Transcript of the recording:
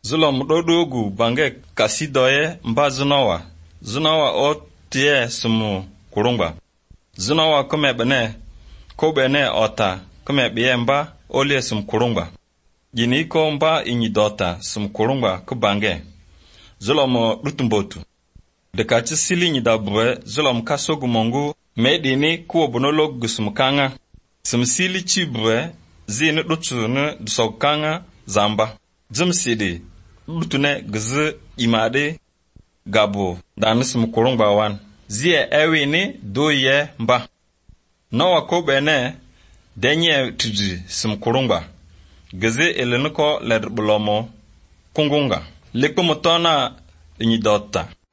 Zulom dodogu bange kasidoye mba zunawa. Zunawa o tie sumu kurungba. Zunawa kume bene ko bene ota kume biye mba olie sum kurungba. Jini ko mba inyi dota sum kurungba kubange. Zulom lutumbotu. Dekati sili nyi dabwe zulom kasogu mongu medini kuo bonolog gusum kanga. Sum sili chibwe zini lutu ne dusokanga zamba. Zum sidi lutune gzi imade gabo danisum kurungba wan. Zie ewi ni doye mba. Nawa ko bene denye tuji sum kurungba. Gzi elenuko ledbulomo kungunga. Likumutona inyi dota.